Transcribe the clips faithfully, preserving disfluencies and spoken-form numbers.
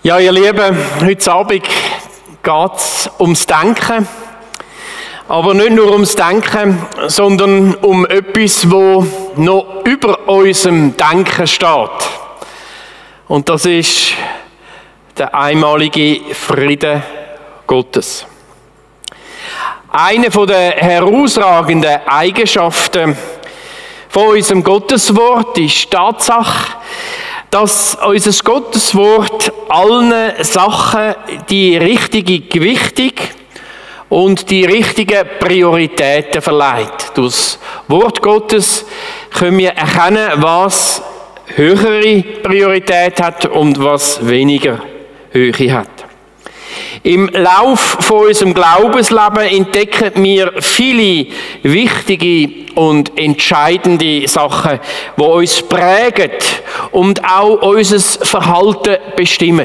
Ja, ihr Lieben, heute Abend geht es ums Denken. Aber nicht nur ums Denken, sondern um etwas, das noch über unserem Denken steht. Und das ist der einmalige Friede Gottes. Eine der herausragenden Eigenschaften von unserem Gotteswort ist die Tatsache, dass unser Gotteswort allen Sachen die richtige Gewichtung und die richtigen Prioritäten verleiht. Durch das Wort Gottes können wir erkennen, was höhere Priorität hat und was weniger Höhe hat. Im Lauf von unserem Glaubensleben entdecken wir viele wichtige und entscheidende Sachen, die uns prägen und auch unser Verhalten bestimmen.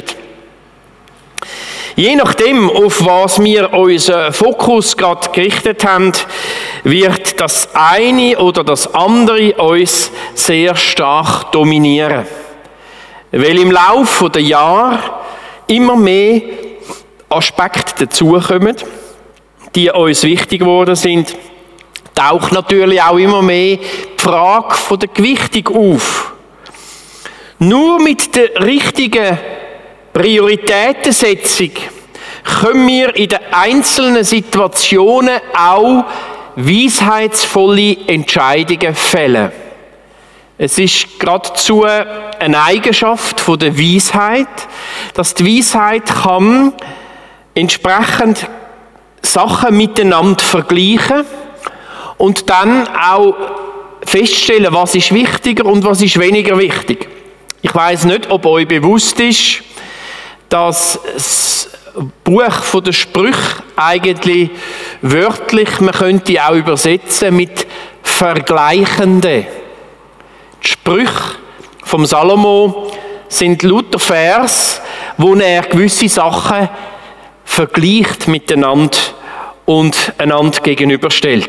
Je nachdem, auf was wir unseren Fokus gerade gerichtet haben, wird das eine oder das andere uns sehr stark dominieren. Weil im Laufe der Jahre immer mehr Aspekte dazukommen, die uns wichtig geworden sind, taucht natürlich auch immer mehr die Frage von der Gewichtung auf. Nur mit der richtigen Prioritätensetzung können wir in den einzelnen Situationen auch weisheitsvolle Entscheidungen fällen. Es ist geradezu eine Eigenschaft von der Weisheit, dass die Weisheit kann entsprechend Sachen miteinander vergleichen und dann auch feststellen, was ist wichtiger und was ist weniger wichtig. Ich weiss nicht, ob euch bewusst ist, dass das Buch von der Sprüche eigentlich wörtlich, man könnte auch übersetzen mit Vergleichende. Die Sprüche vom Salomo sind lauter Vers, wo er gewisse Sachen vergleicht miteinander und einander gegenüberstellt.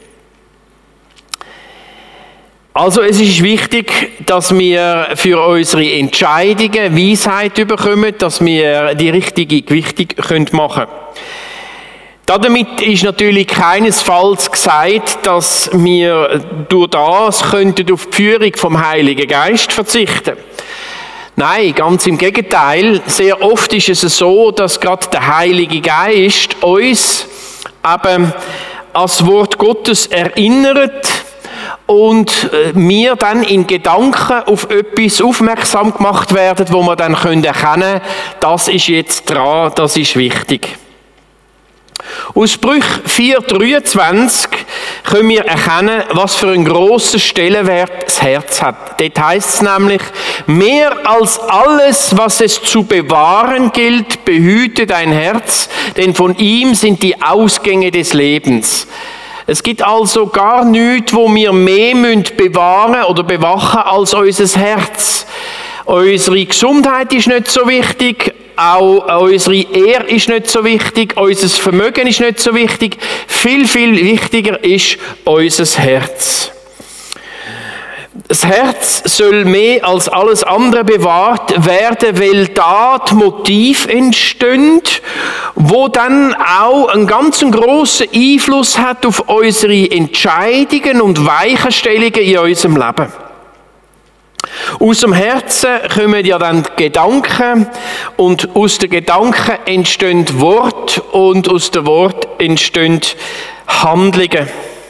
Also es ist wichtig, dass wir für unsere Entscheidungen Weisheit bekommen, dass wir die richtige Gewichtung machen können. Damit ist natürlich keinesfalls gesagt, dass wir durch das könnten auf die Führung vom Heiligen Geist verzichten. Nein, ganz im Gegenteil. Sehr oft ist es so, dass gerade der Heilige Geist uns eben ans Wort Gottes erinnert und wir dann in Gedanken auf etwas aufmerksam gemacht werden, wo wir dann erkennen können, das ist jetzt dran, das ist wichtig. Aus Sprüch vier dreiundzwanzig können wir erkennen, was für einen grossen Stellenwert das Herz hat. Dort heisst es nämlich, mehr als alles, was es zu bewahren gilt, behüte dein Herz, denn von ihm sind die Ausgänge des Lebens. Es gibt also gar nichts, wo wir mehr bewahren oder bewachen als unser Herz. Unsere Gesundheit ist nicht so wichtig, auch unsere Ehre ist nicht so wichtig, unser Vermögen ist nicht so wichtig. Viel, viel wichtiger ist unser Herz. Das Herz soll mehr als alles andere bewahrt werden, weil da das Motiv entsteht, wo dann auch einen ganz grossen Einfluss hat auf unsere Entscheidungen und Weichenstellungen in unserem Leben. Aus dem Herzen kommen ja dann die Gedanken und aus den Gedanken entstehen Worte und aus den Worten entstehen Handlungen.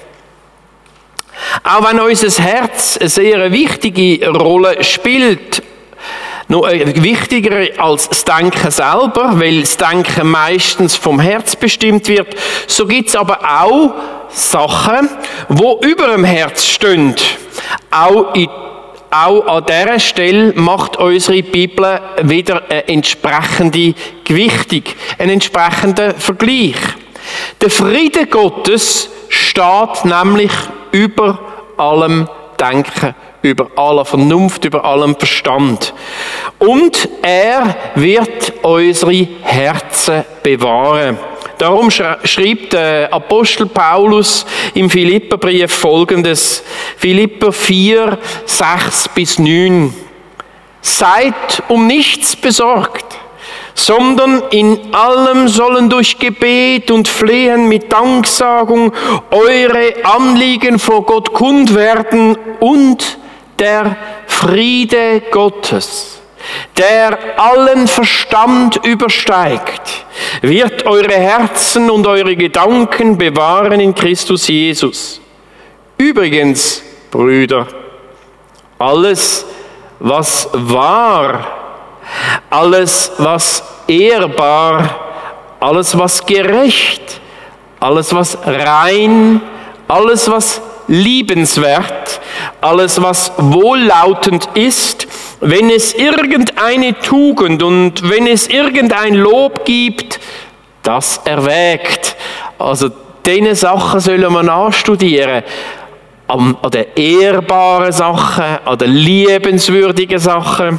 Auch wenn unser Herz eine sehr wichtige Rolle spielt, noch wichtiger als das Denken selber, weil das Denken meistens vom Herz bestimmt wird, so gibt es aber auch Sachen, die über dem Herz stehen. Auch in Auch an dieser Stelle macht unsere Bibel wieder eine entsprechende Gewichtung, einen entsprechenden Vergleich. Der Friede Gottes steht nämlich über allem Denken, über aller Vernunft, über allem Verstand. Und er wird unsere Herzen bewahren. Darum schreibt der Apostel Paulus im Philipperbrief Folgendes, Philipper vier, sechs bis neun. Seid um nichts besorgt, sondern in allem sollen durch Gebet und Flehen mit Danksagung eure Anliegen vor Gott kund werden und der Friede Gottes, der allen Verstand übersteigt, wird eure Herzen und eure Gedanken bewahren in Christus Jesus. Übrigens, Brüder, alles, was wahr, alles, was ehrbar, alles, was gerecht, alles, was rein, alles, was liebenswert, alles, was wohllautend ist, wenn es irgendeine Tugend und wenn es irgendein Lob gibt, das erwägt. Also diese Sachen sollen wir nachstudieren. An, an den ehrbaren Sachen, an den liebenswürdigen Sachen,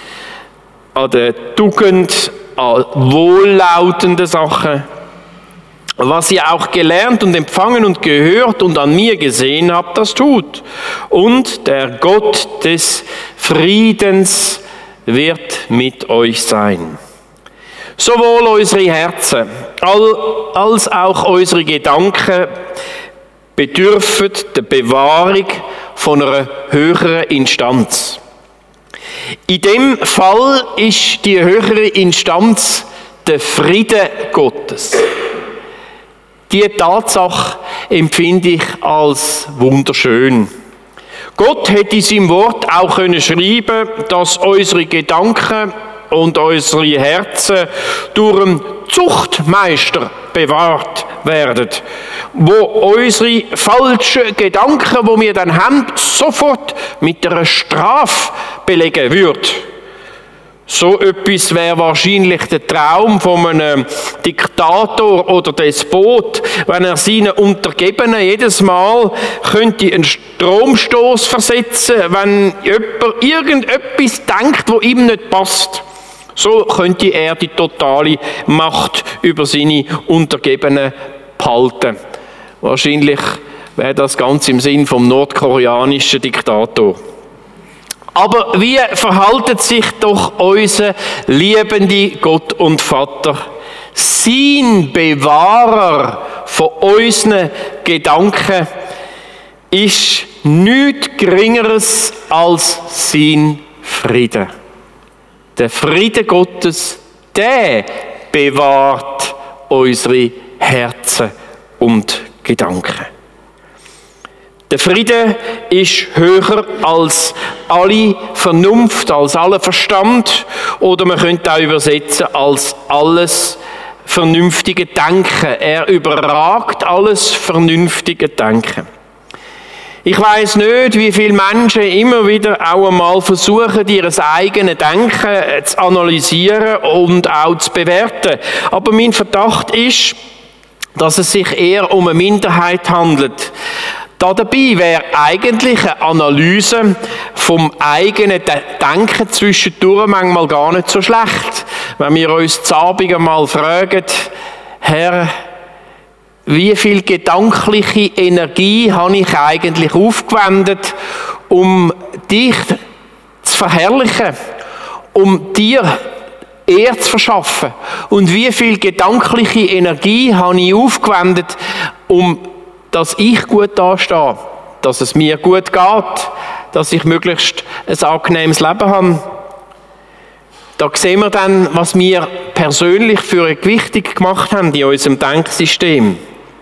an den Tugend, an wohllautenden Sachen. Was ihr auch gelernt und empfangen und gehört und an mir gesehen habt, das tut. Und der Gott des Friedens wird mit euch sein. Sowohl unsere Herzen als auch unsere Gedanken bedürfen der Bewahrung von einer höheren Instanz. In dem Fall ist die höhere Instanz der Friede Gottes. Diese Tatsache empfinde ich als wunderschön. Gott hätte in seinem Wort auch können schreiben, dass unsere Gedanken und unsere Herzen durch einen Zuchtmeister bewahrt werden, wo unsere falschen Gedanken, die wir dann haben, sofort mit einer Strafe belegen wird. So etwas wäre wahrscheinlich der Traum von einem Diktator oder Despot, wenn er seinen Untergebenen jedes Mal könnte einen Stromstoß versetzen, wenn jemand irgendetwas denkt, wo ihm nicht passt. So könnte er die totale Macht über seine Untergebenen behalten. Wahrscheinlich wäre das ganz im Sinn vom nordkoreanischen Diktator. Aber wie verhaltet sich doch unser liebender Gott und Vater? Sein Bewahrer von unseren Gedanken ist nichts Geringeres als sein Friede. Der Friede Gottes, der bewahrt unsere Herzen und Gedanken. Der Friede ist höher als alle Vernunft, als aller Verstand, oder man könnte auch übersetzen als alles vernünftige Denken. Er überragt alles vernünftige Denken. Ich weiss nicht, wie viele Menschen immer wieder auch einmal versuchen, ihr eigenes Denken zu analysieren und auch zu bewerten. Aber mein Verdacht ist, dass es sich eher um eine Minderheit handelt. Da dabei wäre eigentlich eine Analyse vom eigenen Denken zwischendurch manchmal gar nicht so schlecht. Wenn wir uns zu Abend einmal fragen, Herr, wie viel gedankliche Energie habe ich eigentlich aufgewendet, um dich zu verherrlichen, um dir Ehre zu verschaffen? Und wie viel gedankliche Energie habe ich aufgewendet, um dass ich gut dastehe, dass es mir gut geht, dass ich möglichst ein angenehmes Leben habe? Da sehen wir dann, was wir persönlich für eine Gewichtung gemacht haben in unserem Denksystem.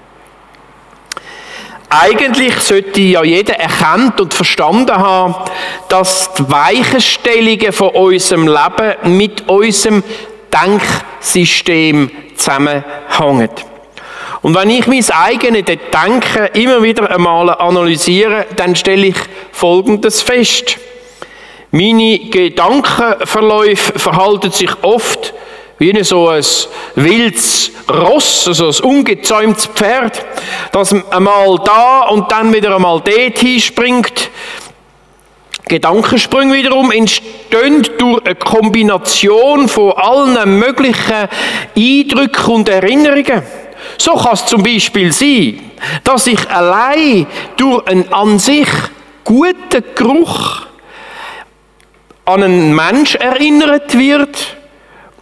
Eigentlich sollte ja jeder erkannt und verstanden haben, dass die Weichenstellungen von unserem Leben mit unserem Denksystem zusammenhängen. Und wenn ich mein eigenes Denken immer wieder einmal analysiere, dann stelle ich Folgendes fest. Meine Gedankenverläufe verhalten sich oft wie so ein wildes Ross, also ein ungezäumtes Pferd, das einmal da und dann wieder einmal dort hinspringt. Gedankensprünge wiederum entstehen durch eine Kombination von allen möglichen Eindrücken und Erinnerungen. So kann es zum Beispiel sein, dass ich allein durch einen an sich guten Geruch an einen Mensch erinnert wird,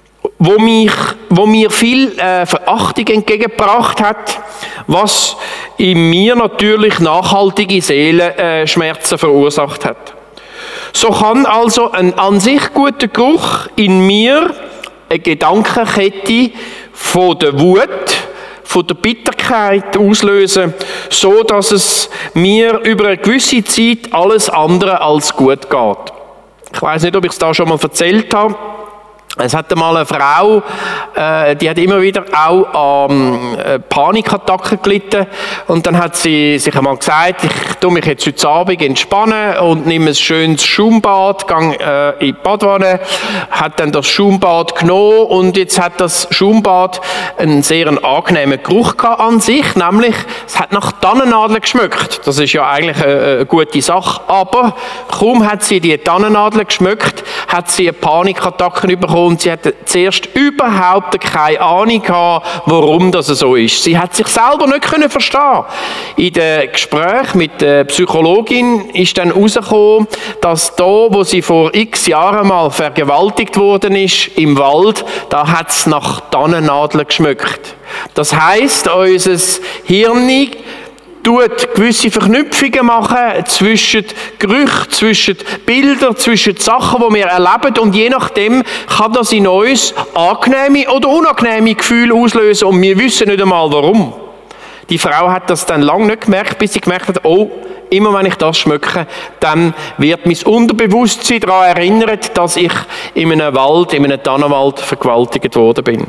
wo, mich, wo mir viel äh, Verachtung entgegengebracht hat, was in mir natürlich nachhaltige Seelenschmerzen verursacht hat. So kann also ein an sich guter Geruch in mir eine Gedankenkette von der Wut, von der Bitterkeit auslösen, so dass es mir über eine gewisse Zeit alles andere als gut geht. Ich weiß nicht, ob ich es da schon mal erzählt habe. Es hatte mal eine Frau, äh, die hat immer wieder auch an äh, Panikattacken gelitten. Und dann hat sie sich einmal gesagt, ich tue mich jetzt heute Abend entspannen und nehme ein schönes Schaumbad, gehe äh, in die Badwanne, hat dann das Schaumbad genommen und jetzt hat das Schaumbad einen sehr angenehmen Geruch gehabt an sich, nämlich es hat nach Tannennadeln geschmeckt. Das ist ja eigentlich eine, eine gute Sache, aber kaum hat sie die Tannennadeln geschmeckt, hat sie eine Panikattacke bekommen. Und sie hatte zuerst überhaupt keine Ahnung gehabt, warum das so ist. Sie hat sich selber nicht können verstehen. In dem Gespräch mit der Psychologin ist dann herausgekommen, dass da, wo sie vor x Jahren mal vergewaltigt worden ist, im Wald, da hat es nach Tannennadeln geschmeckt. Das heisst, unser Hirn tut gewisse Verknüpfungen machen zwischen Gerüchen, zwischen Bildern, zwischen Sachen, die wir erleben, und je nachdem kann das in uns angenehme oder unangenehme Gefühle auslösen und wir wissen nicht einmal warum. Die Frau hat das dann lange nicht gemerkt, bis sie gemerkt hat, oh, immer wenn ich das schmecke, dann wird mein Unterbewusstsein daran erinnert, dass ich in einem Wald, in einem Tannenwald vergewaltigt worden bin.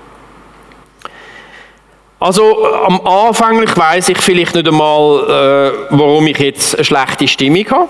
Also am Anfang weiss ich vielleicht nicht einmal, äh, warum ich jetzt eine schlechte Stimmung habe.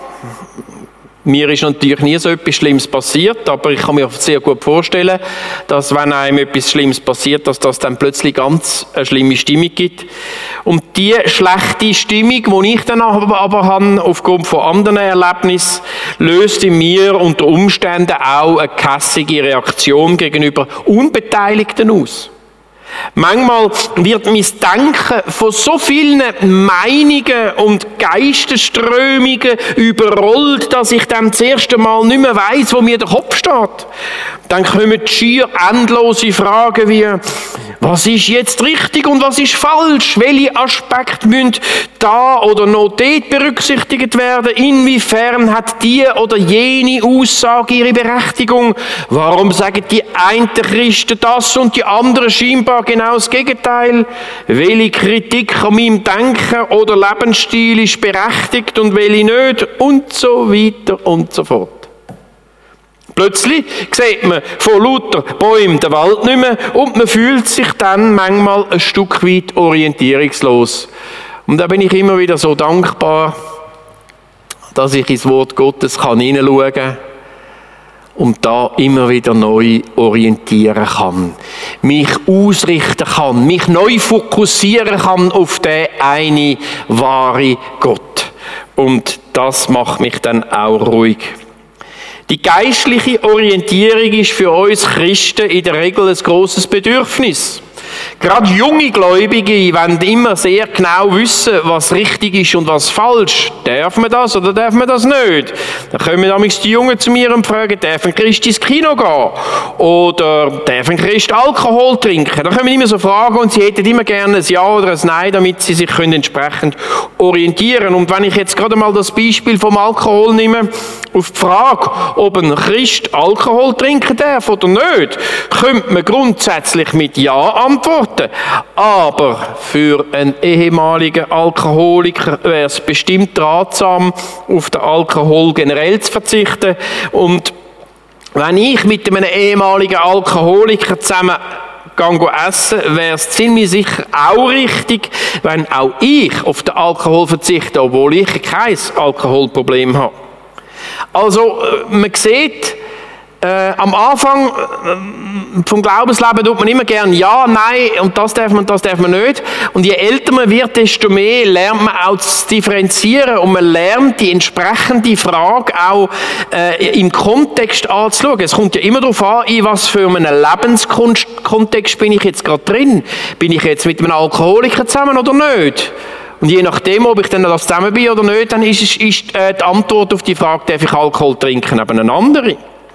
Mir ist natürlich nie so etwas Schlimmes passiert, aber ich kann mir sehr gut vorstellen, dass wenn einem etwas Schlimmes passiert, dass das dann plötzlich ganz eine schlimme Stimmung gibt. Und die schlechte Stimmung, die ich dann aber, aber habe, aufgrund von anderen Erlebnissen, löst in mir unter Umständen auch eine gehässige Reaktion gegenüber Unbeteiligten aus. Manchmal wird mein Denken von so vielen Meinungen und Geistesströmungen überrollt, dass ich dann das erste Mal nicht mehr weiss, wo mir der Kopf steht. Dann kommen schier endlose Fragen wie, was ist jetzt richtig und was ist falsch? Welche Aspekte müssen da oder noch dort berücksichtigt werden? Inwiefern hat die oder jene Aussage ihre Berechtigung? Warum sagen die einen Christen das und die anderen scheinbar genau das Gegenteil? Welche Kritik an meinem Denken oder Lebensstil ist berechtigt und welche nicht? Und so weiter und so fort. Plötzlich sieht man von lauter Bäumen den Wald nicht mehr und man fühlt sich dann manchmal ein Stück weit orientierungslos. Und da bin ich immer wieder so dankbar, dass ich ins Wort Gottes hineinschauen kann und da immer wieder neu orientieren kann, mich ausrichten kann, mich neu fokussieren kann auf den einen wahren Gott. Und das macht mich dann auch ruhig. Die geistliche Orientierung ist für uns Christen in der Regel ein grosses Bedürfnis. Gerade junge Gläubige wollen immer sehr genau wissen, was richtig ist und was falsch. Darf man das oder darf man das nicht? Dann kommen damals die Jungen zu mir und fragen, darf ein Christ ins Kino gehen? Oder darf ein Christ Alkohol trinken? Da kommen immer so Fragen und sie hätten immer gerne ein Ja oder ein Nein, damit sie sich können entsprechend orientieren. Und wenn ich jetzt gerade mal das Beispiel vom Alkohol nehme, auf die Frage, ob ein Christ Alkohol trinken darf oder nicht, könnte man grundsätzlich mit Ja antworten. Aber für einen ehemaligen Alkoholiker wäre es bestimmt ratsam, auf den Alkohol generell zu verzichten. Und wenn ich mit einem ehemaligen Alkoholiker zusammen Gang essen, wäre es ziemlich sicher auch richtig, wenn auch ich auf den Alkohol verzichte, obwohl ich kein Alkoholproblem habe. Also, man sieht, äh, am Anfang äh, vom Glaubensleben tut man immer gern Ja, Nein und das darf man, das darf man nicht. Und je älter man wird, desto mehr lernt man auch zu differenzieren und man lernt die entsprechende Frage auch äh, im Kontext anzuschauen. Es kommt ja immer darauf an, in was für einem Lebenskontext bin ich jetzt gerade drin. Bin ich jetzt mit einem Alkoholiker zusammen oder nicht? Und je nachdem, ob ich dann das zusammen bin oder nicht, dann ist, ist äh, die Antwort auf die Frage, darf ich Alkohol trinken, eben eine andere.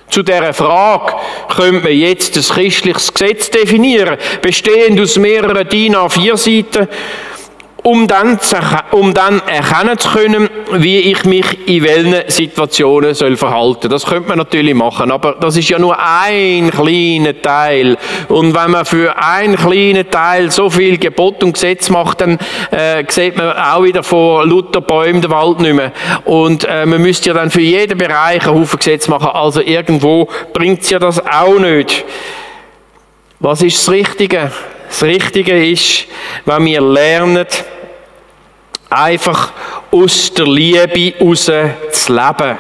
Zu dieser Frage könnte man jetzt ein christliches Gesetz definieren, bestehend aus mehreren D I N A vier Seiten, um dann, zu, um dann erkennen zu können, wie ich mich in welchen Situationen soll verhalten soll. Das könnte man natürlich machen, aber das ist ja nur ein kleiner Teil. Und wenn man für einen kleinen Teil so viel Gebot und Gesetz macht, dann äh, sieht man auch wieder von lauter Bäumen den Wald nicht mehr. Und äh, man müsste ja dann für jeden Bereich einen Haufen Gesetz machen, also irgendwo bringt es ja das auch nicht. Was ist das Richtige? Das Richtige ist, wenn wir lernen, einfach aus der Liebe heraus zu leben.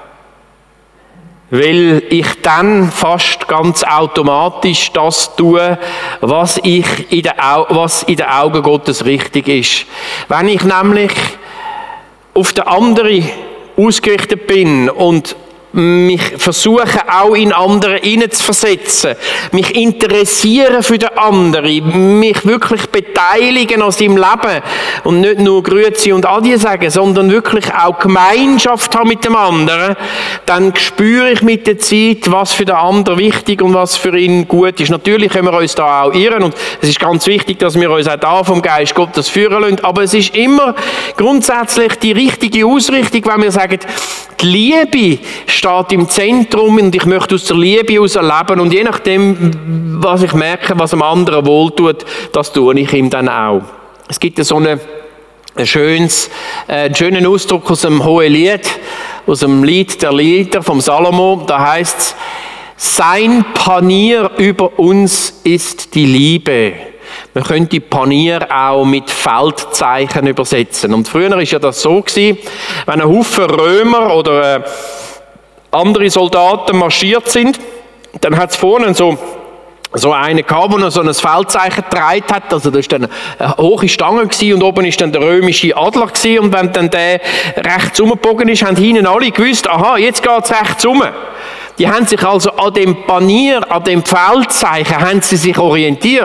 Weil ich dann fast ganz automatisch das tue, was, ich in den Au- was in den Augen Gottes richtig ist. Wenn ich nämlich auf den anderen ausgerichtet bin und mich versuchen, auch in andere hineinzuversetzen, mich interessieren für den anderen, mich wirklich beteiligen an seinem Leben und nicht nur Grüezi und Adi sagen, sondern wirklich auch Gemeinschaft haben mit dem anderen, dann spüre ich mit der Zeit, was für den anderen wichtig und was für ihn gut ist. Natürlich können wir uns da auch irren und es ist ganz wichtig, dass wir uns auch da vom Geist Gottes führen lassen, aber es ist immer grundsätzlich die richtige Ausrichtung, wenn wir sagen, die Liebe steht im Zentrum und ich möchte aus der Liebe heraus leben und je nachdem, was ich merke, was dem anderen wohltut, das tue ich ihm dann auch. Es gibt so eine, ein schönes, äh, einen schönen Ausdruck aus dem Hohelied, aus dem Lied der Lieder vom Salomo, da heißt es, sein Panier über uns ist die Liebe. Man könnte Panier auch mit Feldzeichen übersetzen. Und früher war ja das so gewesen, wenn ein Haufen Römer oder äh, andere Soldaten marschiert sind, dann hat es vorne so, so einen gehabt, der so ein Feldzeichen getragen hat. Also das war dann eine hohe Stange gewesen, und oben war dann der römische Adler gewesen. Und wenn dann der rechts umgebogen ist, haben hinten alle gewusst, aha, jetzt geht es rechts um. Die haben sich also an dem Panier, an dem Feldzeichen, haben sie sich orientiert.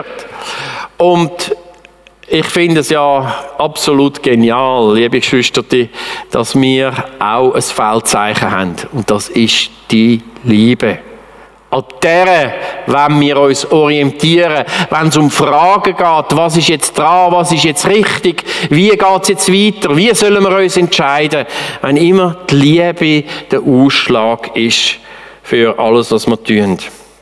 Und ich finde es ja absolut genial, liebe Geschwister, dass wir auch ein Feldzeichen haben. Und das ist die Liebe. An der wollen wir uns orientieren, wenn es um Fragen geht, was ist jetzt dran, was ist jetzt richtig, wie geht es jetzt weiter, wie sollen wir uns entscheiden, wenn immer die Liebe der Ausschlag ist für alles, was wir tun.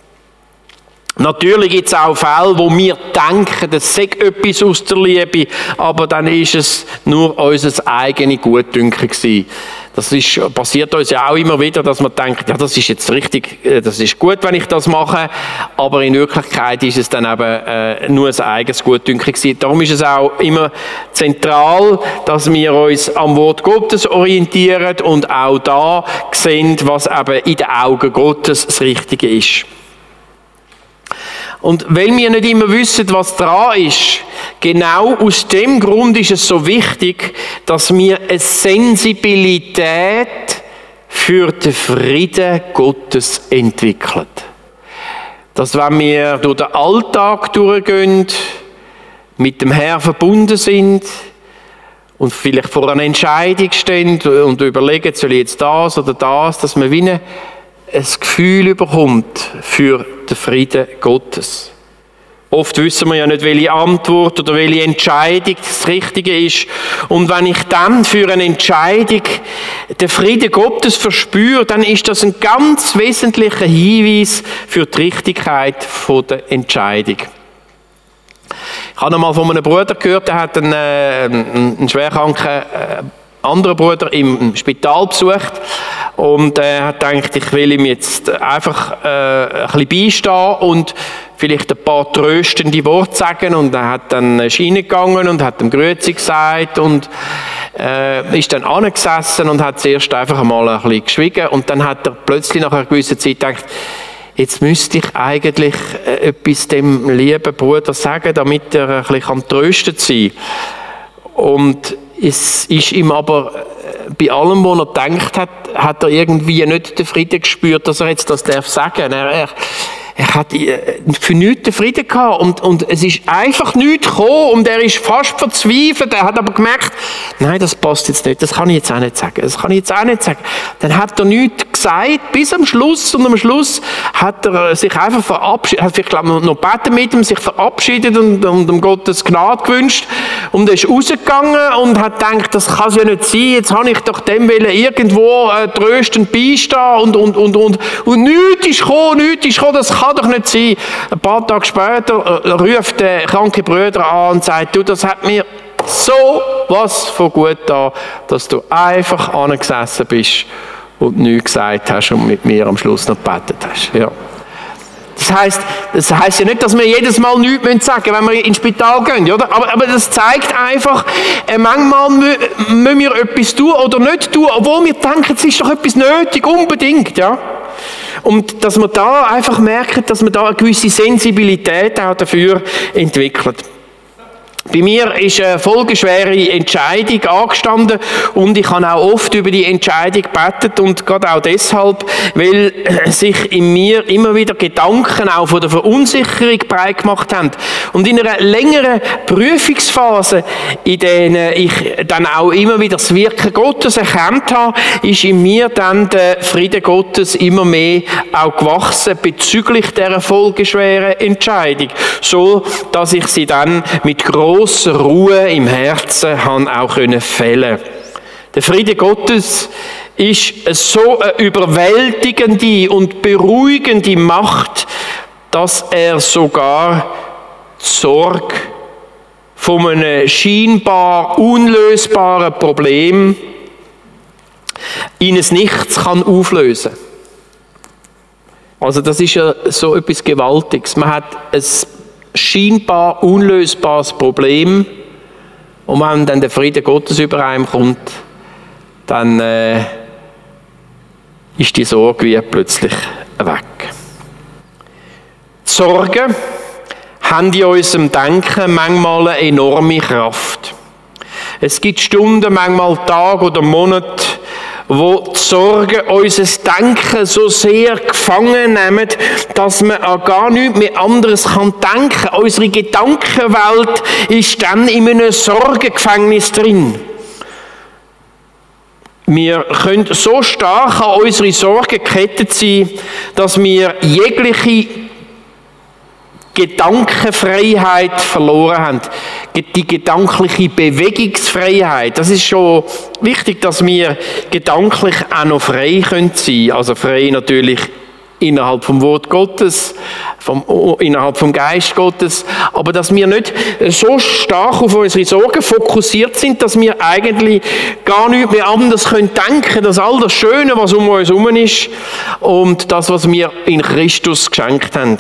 Natürlich gibt es auch Fälle, wo wir denken, das sei etwas aus der Liebe, aber dann ist es nur unser eigenes Gutdünken gewesen. Das ist, passiert uns ja auch immer wieder, dass man denkt, ja, das ist jetzt richtig, das ist gut, wenn ich das mache, aber in Wirklichkeit ist es dann eben äh, nur ein eigenes Gutdünken gewesen. Darum ist es auch immer zentral, dass wir uns am Wort Gottes orientieren und auch da sehen, was eben in den Augen Gottes das Richtige ist. Und weil wir nicht immer wissen, was dran ist, genau aus dem Grund ist es so wichtig, dass wir eine Sensibilität für den Frieden Gottes entwickeln. Dass wenn wir durch den Alltag durchgehen, mit dem Herrn verbunden sind und vielleicht vor einer Entscheidung stehen und überlegen, soll ich jetzt das oder das, dass man wie eine ein Gefühl bekommt für den Frieden Gottes. Oft wissen wir ja nicht, welche Antwort oder welche Entscheidung das Richtige ist. Und wenn ich dann für eine Entscheidung den Frieden Gottes verspüre, dann ist das ein ganz wesentlicher Hinweis für die Richtigkeit der Entscheidung. Ich habe einmal von einem Bruder gehört, der hat einen, äh, einen schwerkranken äh, anderen Bruder im Spital besucht und er äh, hat gedacht, ich will ihm jetzt einfach äh, ein bisschen beistehen und vielleicht ein paar tröstende Worte sagen, und er hat dann reingegangen und hat ihm Grüezi gesagt und äh, ist dann angesessen und hat zuerst einfach einmal ein bisschen geschwiegen, und dann hat er plötzlich nach einer gewissen Zeit gedacht, jetzt müsste ich eigentlich äh, etwas dem lieben Bruder sagen, damit er ein bisschen tröstet sein kann. Und es ist ihm aber bei allem, was er gedacht hat, hat er irgendwie nicht den Frieden gespürt, dass er jetzt das darf sagen. Er, er, er hat für nichts den Frieden gehabt und, und es ist einfach nichts gekommen und er ist fast verzweifelt. Er hat aber gemerkt, nein, das passt jetzt nicht, das kann ich jetzt auch nicht sagen, das kann ich jetzt auch nicht sagen. Dann hat er nichts gesagt, bis am Schluss. Und am Schluss hat er sich einfach verabschiedet, hat vielleicht, glaube ich, noch gebeten mit ihm, sich verabschiedet und, und um Gottes Gnade gewünscht. Und er ist rausgegangen und hat gedacht, das kann ja nicht sein, jetzt habe ich doch dem wollen irgendwo äh, tröstend beistehen und, und, und, und, und nichts ist gekommen, nichts ist gekommen, das kann doch nicht sein. Ein paar Tage später äh, ruft der kranke Bruder an und sagt, du, das hat mir so was von gut da, dass du einfach angesessen bist und nichts gesagt hast und mit mir am Schluss noch gebetet hast. Ja. Das heisst, das heisst ja nicht, dass wir jedes Mal nichts sagen müssen, wenn wir ins Spital gehen, oder? Aber, aber das zeigt einfach, äh, manchmal mü- müssen wir etwas tun oder nicht tun, obwohl wir denken, es ist doch etwas nötig, unbedingt, ja? Und dass wir da einfach merken, dass wir da eine gewisse Sensibilität auch dafür entwickelt. Bei mir ist eine folgeschwere Entscheidung angestanden und ich habe auch oft über die Entscheidung gebetet und gerade auch deshalb, weil sich in mir immer wieder Gedanken auch von der Verunsicherung breit gemacht haben. Und in einer längeren Prüfungsphase, in der ich dann auch immer wieder das Wirken Gottes erkannt habe, ist in mir dann der Friede Gottes immer mehr auch gewachsen bezüglich dieser folgeschweren Entscheidung. So, dass ich sie dann mit großer Ruhe im Herzen haben auch können fällen. Der Friede Gottes ist so eine überwältigende und beruhigende Macht, dass er sogar die Sorge von einem scheinbar unlösbaren Problem in ein Nichts kann auflösen. Also das ist ja so etwas Gewaltiges. Man hat ein scheinbar unlösbares Problem und wenn dann der Friede Gottes über einem kommt, dann äh, ist die Sorge wie plötzlich weg. Die Sorgen haben in unserem Denken manchmal eine enorme Kraft. Es gibt Stunden, manchmal Tage oder Monate, wo die Sorgen unser Denken so sehr gefangen nehmen, dass man an gar nichts mehr anderes kann denken. Unsere Gedankenwelt ist dann in einem Sorgengefängnis drin. Wir können so stark an unsere Sorgen gekettet sein, dass wir jegliche Gedankenfreiheit verloren haben. Die gedankliche Bewegungsfreiheit. Das ist schon wichtig, dass wir gedanklich auch noch frei sein können. Also frei natürlich innerhalb vom Wort Gottes, vom, innerhalb vom Geist Gottes. Aber dass wir nicht so stark auf unsere Sorgen fokussiert sind, dass wir eigentlich gar nicht mehr anders können denken, dass all das Schöne, was um uns herum ist und das, was wir in Christus geschenkt haben.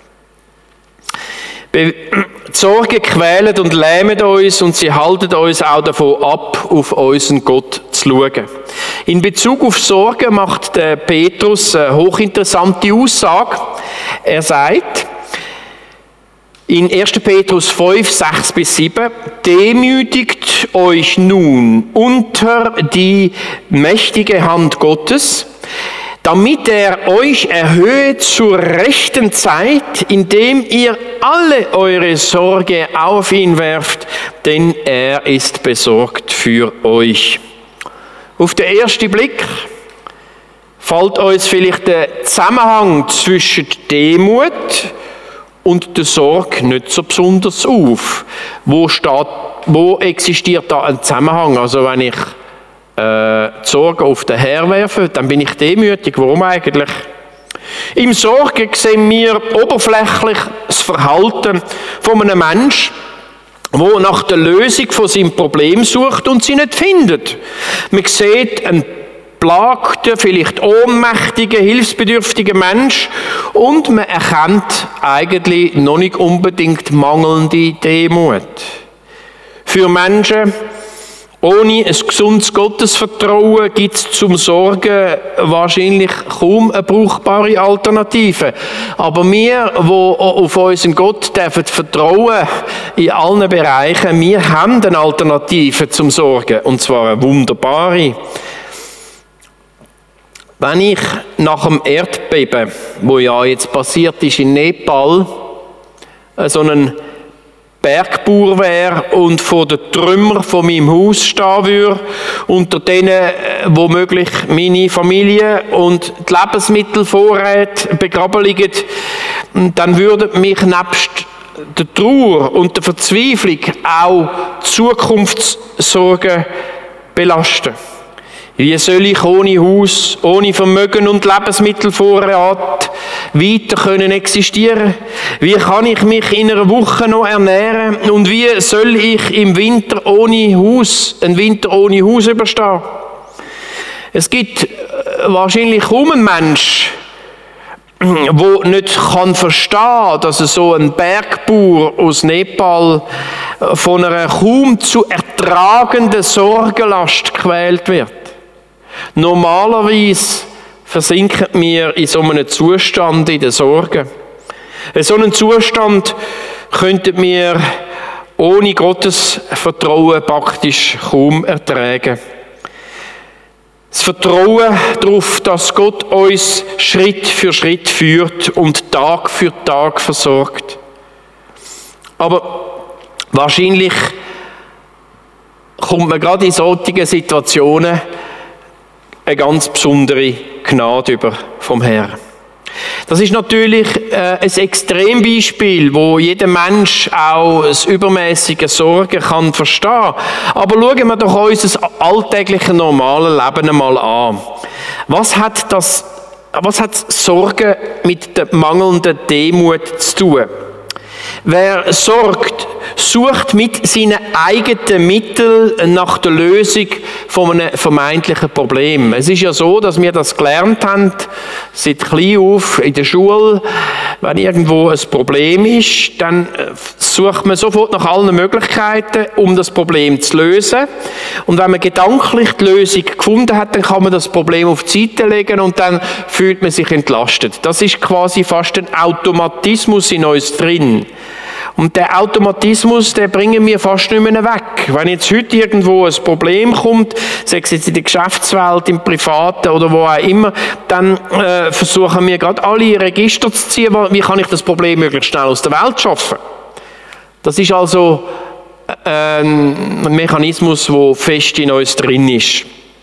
Die Sorgen quälen und lähmen uns und sie halten uns auch davon ab, auf unseren Gott zu schauen. In Bezug auf Sorgen macht der Petrus eine hochinteressante Aussage. Er sagt in erster Petrus fünf, sechs bis sieben, demütigt euch nun unter die mächtige Hand Gottes, damit er euch erhöht zur rechten Zeit, indem ihr alle eure Sorge auf ihn werft, denn er ist besorgt für euch. Auf den ersten Blick fällt uns vielleicht der Zusammenhang zwischen Demut und der Sorge nicht so besonders auf. Wo steht, wo existiert da ein Zusammenhang? Also wenn ich Äh, die Sorge auf den Herrn werfen, dann bin ich demütig. Warum eigentlich? Im Sorgen sehen wir oberflächlich das Verhalten von einem Menschen, der nach der Lösung von seinem Problem sucht und sie nicht findet. Man sieht einen plagten, vielleicht ohnmächtigen, hilfsbedürftigen Mensch und man erkennt eigentlich noch nicht unbedingt mangelnde Demut. Für Menschen ohne ein gesundes Gottesvertrauen gibt es zum Sorgen wahrscheinlich kaum eine brauchbare Alternative. Aber wir, die auf unseren Gott dürfen vertrauen in allen Bereichen, wir haben eine Alternative zum Sorgen, und zwar eine wunderbare. Wenn ich nach dem Erdbeben, wo ja jetzt passiert ist in Nepal, so einen Bergbauer wäre und vor den Trümmern von meinem Haus stehen würde, unter denen womöglich meine Familie und die Lebensmittelvorräte begraben liegen, dann würden mich nebst der Trauer und der Verzweiflung auch Zukunftssorgen belasten. Wie soll ich ohne Haus, ohne Vermögen und Lebensmittelvorrat weiter können existieren? Wie kann ich mich in einer Woche noch ernähren? Und wie soll ich im Winter ohne Haus, einen Winter ohne Haus überstehen? Es gibt wahrscheinlich kaum einen Mensch, der nicht kann verstehen, dass so ein Bergbauer aus Nepal von einer kaum zu ertragenden Sorgenlast gequält wird. Normalerweise versinken wir in so einem Zustand in den Sorgen. In so einem Zustand könnten wir ohne Gottes Vertrauen praktisch kaum ertragen. Das Vertrauen darauf, dass Gott uns Schritt für Schritt führt und Tag für Tag versorgt. Aber wahrscheinlich kommt man gerade in solchen Situationen eine ganz besondere Gnade über vom Herrn. Das ist natürlich äh, ein Extrembeispiel, wo jeder Mensch auch das übermäßige Sorgen kann verstehen. Aber schauen wir doch unser alltägliches, normales Leben einmal an. Was hat das, was hat Sorgen mit der mangelnden Demut zu tun? Wer sorgt, sucht mit seinen eigenen Mitteln nach der Lösung von einem vermeintlichen Problem. Es ist ja so, dass wir das gelernt haben, seit klein auf in der Schule. Wenn irgendwo ein Problem ist, dann sucht man sofort nach allen Möglichkeiten, um das Problem zu lösen. Und wenn man gedanklich die Lösung gefunden hat, dann kann man das Problem auf die Seite legen und dann fühlt man sich entlastet. Das ist quasi fast ein Automatismus in uns drin. Und der Automatismus, den bringen wir fast nicht mehr weg. Wenn jetzt heute irgendwo ein Problem kommt, sei es jetzt in der Geschäftswelt, im Privaten oder wo auch immer, dann äh, versuchen wir gerade alle Register zu ziehen, wie kann ich das Problem möglichst schnell aus der Welt schaffen. Das ist also äh, ein Mechanismus, der fest in uns drin ist.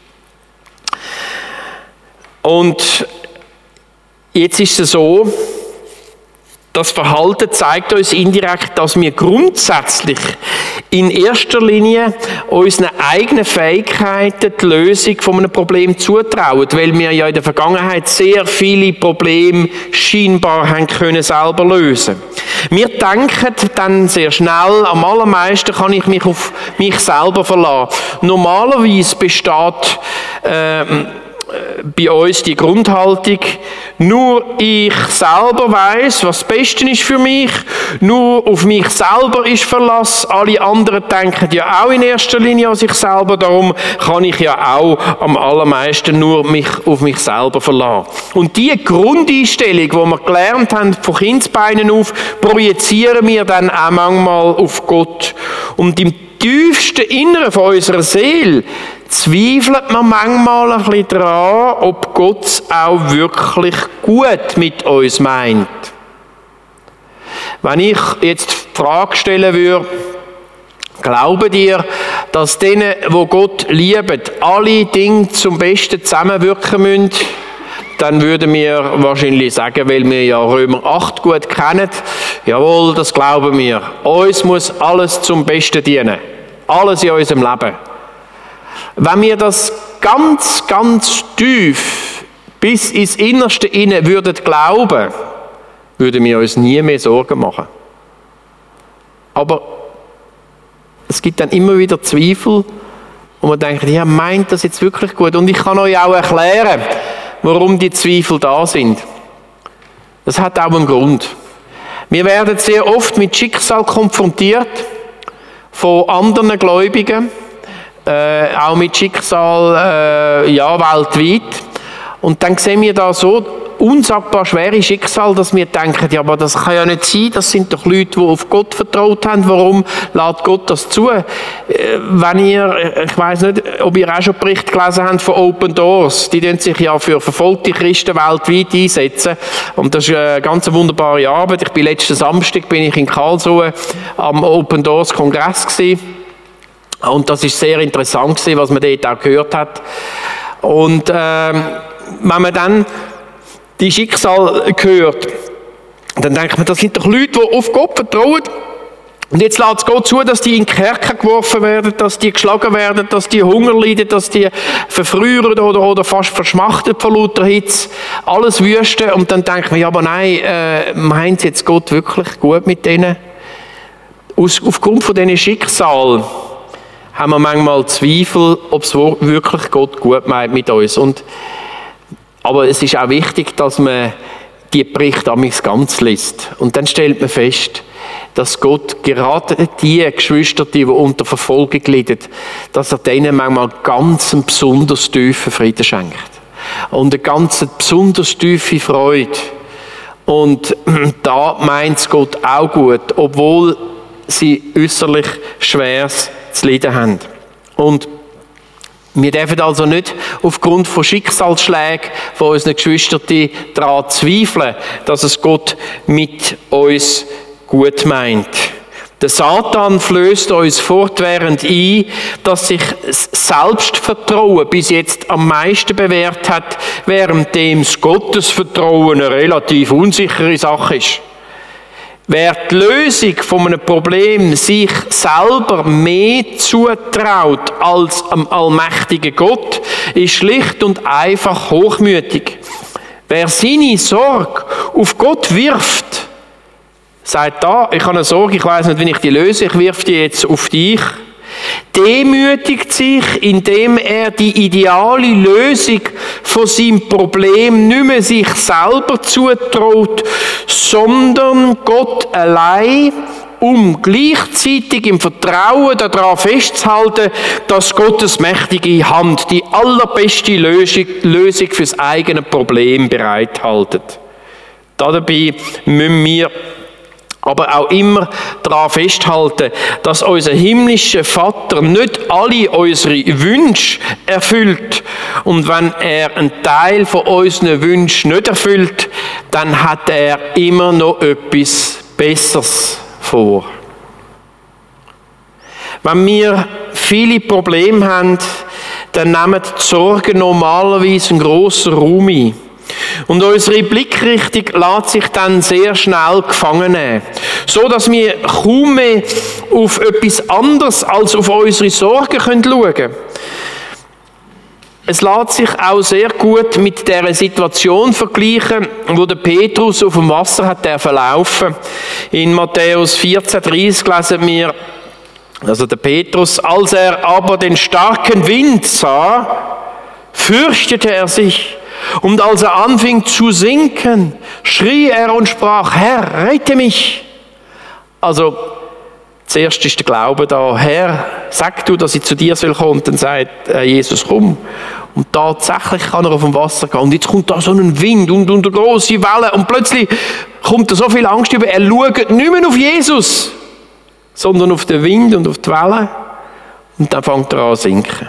Und jetzt ist es so, das Verhalten zeigt uns indirekt, dass wir grundsätzlich in erster Linie unseren eigenen Fähigkeiten die Lösung von einem Problem zutrauen, weil wir ja in der Vergangenheit sehr viele Probleme scheinbar haben können selber lösen. Wir denken dann sehr schnell, am allermeisten kann ich mich auf mich selber verlassen. Normalerweise besteht äh, bei uns die Grundhaltung, nur ich selber weiss, was das Beste ist für mich, nur auf mich selber ist Verlass, alle anderen denken ja auch in erster Linie an sich selber, darum kann ich ja auch am allermeisten nur mich auf mich selber verlassen. Und diese Grundeinstellung, die wir gelernt haben, von Kindsbeinen auf, projizieren wir dann auch manchmal auf Gott. Und im tiefsten Inneren von unserer Seele zweifelt man manchmal ein bisschen daran, ob Gott es auch wirklich gut mit uns meint. Wenn ich jetzt die Frage stellen würde, glauben dir, dass denen, die Gott lieben, alle Dinge zum Besten zusammenwirken müssen, dann würden wir wahrscheinlich sagen, weil wir ja Römer acht gut kennen, jawohl, das glauben wir. Uns muss alles zum Besten dienen. Alles in unserem Leben. Wenn wir das ganz, ganz tief bis ins Innerste innen würden glauben, würden wir uns nie mehr Sorgen machen. Aber es gibt dann immer wieder Zweifel und man denkt, ja, meint das jetzt wirklich gut? Und ich kann euch auch erklären, warum die Zweifel da sind. Das hat auch einen Grund. Wir werden sehr oft mit Schicksal konfrontiert von anderen Gläubigen, äh, auch mit Schicksal äh, ja, weltweit. Und dann sehen wir da so unsagbar schwere Schicksal, dass wir denken, ja, aber das kann ja nicht sein, das sind doch Leute, die auf Gott vertraut haben, warum lässt Gott das zu? Wenn ihr, ich weiss nicht, ob ihr auch schon Bericht gelesen habt von Open Doors, die tun sich ja für verfolgte Christen weltweit einsetzen und das ist eine ganz wunderbare Arbeit. Ich bin letzten Samstag bin ich in Karlsruhe am Open Doors Kongress gewesen. Und das ist sehr interessant gewesen, was man dort auch gehört hat. Und ähm, wenn man dann die Schicksal hört, dann denkt man, das sind doch Leute, die auf Gott vertrauen. Und jetzt lässt Gott zu, dass die in die Kerker geworfen werden, dass die geschlagen werden, dass die Hunger leiden, dass die verfrieren oder, oder fast verschmachtet von lauter Hitze. Alles Wüste. Und dann denkt man, ja, aber nein, äh, meint jetzt Gott wirklich gut mit denen? Aus, aufgrund von diesen Schicksal haben wir manchmal Zweifel, ob es wirklich Gott gut meint mit uns. Und, aber es ist auch wichtig, dass man die Berichte amigs ganz liest. Und dann stellt man fest, dass Gott gerade die Geschwister, die unter Verfolgung leiden, dass er denen manchmal ganz einen besonders tiefen Frieden schenkt. Und eine ganz besonders tiefe Freude. Und da meint es Gott auch gut, obwohl sie äußerlich Schweres zu leiden haben. Und wir dürfen also nicht aufgrund von Schicksalsschlägen von unseren Geschwistern daran zweifeln, dass es Gott mit uns gut meint. Der Satan flößt uns fortwährend ein, dass sich das Selbstvertrauen bis jetzt am meisten bewährt hat, während dem das Gottesvertrauen eine relativ unsichere Sache ist. Wer die Lösung von einem Problem sich selber mehr zutraut als am allmächtigen Gott, ist schlicht und einfach hochmütig. Wer seine Sorge auf Gott wirft, sagt da, ich habe eine Sorge, ich weiß nicht, wie ich die löse, ich wirf die jetzt auf dich, demütigt sich, indem er die ideale Lösung von seinem Problem nicht mehr sich selber zutraut, sondern Gott allein, um gleichzeitig im Vertrauen daran festzuhalten, dass Gottes mächtige Hand die allerbeste Lösung, Lösung für das eigene Problem bereithält. Dabei müssen wir aber auch immer daran festhalten, dass unser himmlischer Vater nicht alle unsere Wünsche erfüllt. Und wenn er einen Teil von unseren Wünschen nicht erfüllt, dann hat er immer noch etwas Besseres vor. Wenn wir viele Probleme haben, dann nehmen die Sorgen normalerweise einen grossen Raum ein. Und unsere Blickrichtung lässt sich dann sehr schnell gefangen nehmen. So, dass wir kaum mehr auf etwas anderes als auf unsere Sorgen schauen können. Es lässt sich auch sehr gut mit der Situation vergleichen, wo der Petrus auf dem Wasser hat verlaufen. In Matthäus vierzehn dreißig lesen wir, also der Petrus, als er aber den starken Wind sah, fürchtete er sich. Und als er anfing zu sinken, schrie er und sprach, Herr, rette mich. Also, zuerst ist der Glaube da, Herr, sag du, dass ich zu dir soll kommen. Und dann sagt äh, Jesus, komm. Und tatsächlich kann er auf dem Wasser gehen. Und jetzt kommt da so ein Wind und, und eine grosse Welle. Und plötzlich kommt da so viel Angst über. Er schaut nicht mehr auf Jesus, sondern auf den Wind und auf die Welle. Und dann fängt er an zu sinken.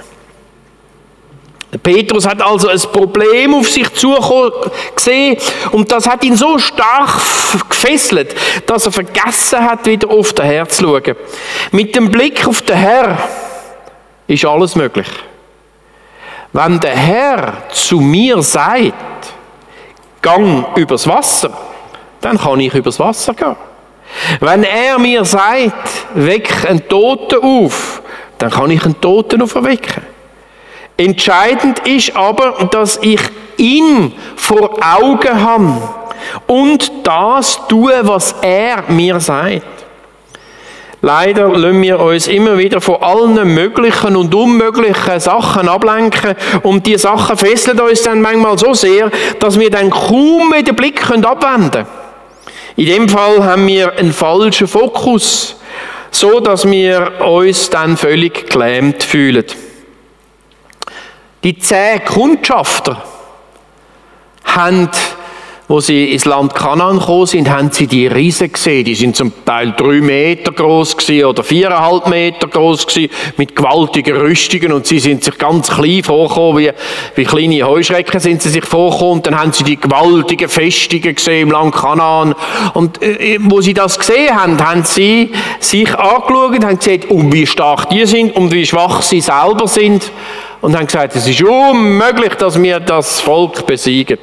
Petrus hat also ein Problem auf sich zugesehen und das hat ihn so stark gefesselt, dass er vergessen hat, wieder auf den Herr zu schauen. Mit dem Blick auf den Herr ist alles möglich. Wenn der Herr zu mir sagt, gang übers Wasser, dann kann ich übers Wasser gehen. Wenn er mir sagt, weck einen Toten auf, dann kann ich einen Toten auferwecken. Entscheidend ist aber, dass ich ihn vor Augen habe und das tue, was er mir sagt. Leider lassen wir uns immer wieder von allen möglichen und unmöglichen Sachen ablenken und die Sachen fesseln uns dann manchmal so sehr, dass wir dann kaum mehr den Blick abwenden können. In dem Fall haben wir einen falschen Fokus, so dass wir uns dann völlig gelähmt fühlen. Die zehn Kundschafter haben Wo sie ins Land Kanaan gekommen sind, haben sie die Riesen gesehen. Die sind zum Teil drei Meter groß gewesen oder viereinhalb Meter groß gewesen, mit gewaltigen Rüstungen, und sie sind sich ganz klein vorgekommen, wie, wie kleine Heuschrecken sind sie sich vorgekommen. Und dann haben sie die gewaltigen Festungen gesehen im Land Kanaan. Und äh, wo sie das gesehen haben, haben sie sich angeschaut, haben gesehen, um wie stark die sind und wie schwach sie selber sind, und haben gesagt, es ist unmöglich, dass wir das Volk besiegen.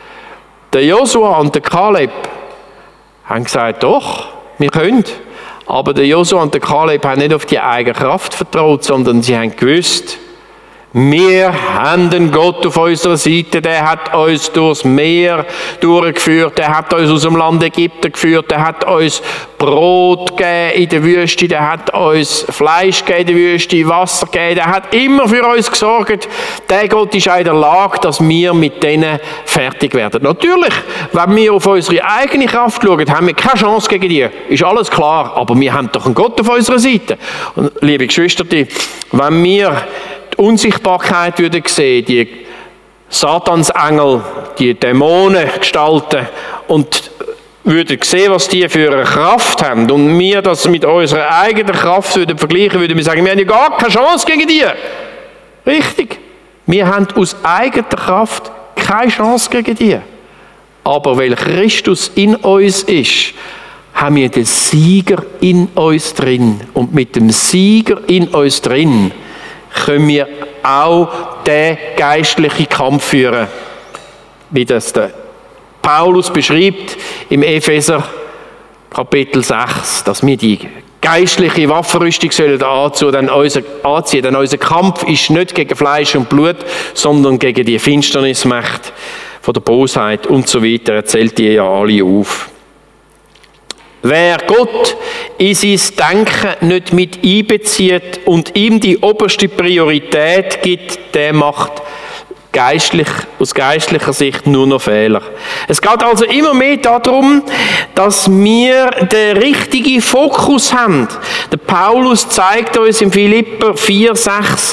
Der Josua und der Kaleb haben gesagt, doch, wir können. Aber der Josua und der Kaleb haben nicht auf die eigene Kraft vertraut, sondern sie haben gewusst, wir haben den Gott auf unserer Seite, der hat uns durchs Meer durchgeführt, der hat uns aus dem Land Ägypten geführt, der hat uns Brot gegeben in der Wüste, der hat uns Fleisch gegeben in der Wüste, Wasser gegeben, der hat immer für uns gesorgt. Der Gott ist auch in der Lage, dass wir mit denen fertig werden. Natürlich, wenn wir auf unsere eigene Kraft schauen, haben wir keine Chance gegen die, ist alles klar, aber wir haben doch einen Gott auf unserer Seite. Und liebe Geschwister, wenn wir die Unsichtbarkeit würden sehen, die Satansengel, die Dämonen gestalten, und würden sehen, was die für eine Kraft haben, und wir das mit unserer eigenen Kraft würden vergleichen, würden wir sagen, wir haben ja gar keine Chance gegen die. Richtig. Wir haben aus eigener Kraft keine Chance gegen die. Aber weil Christus in uns ist, haben wir den Sieger in uns drin. Und mit dem Sieger in uns drin können wir auch den geistlichen Kampf führen, wie das der Paulus beschreibt im Epheser Kapitel sechs, dass wir die geistliche Waffenrüstung sollen anziehen, denn unser, anziehen. Denn unser Kampf ist nicht gegen Fleisch und Blut, sondern gegen die Finsternismacht von der Bosheit und so weiter. Er zählt die ja alle auf. Wer Gott in sein Denken nicht mit einbezieht und ihm die oberste Priorität gibt, der macht geistlich, aus geistlicher Sicht nur noch Fehler. Es geht also immer mehr darum, dass wir den richtigen Fokus haben. Der Paulus zeigt uns in Philipper vier, sechs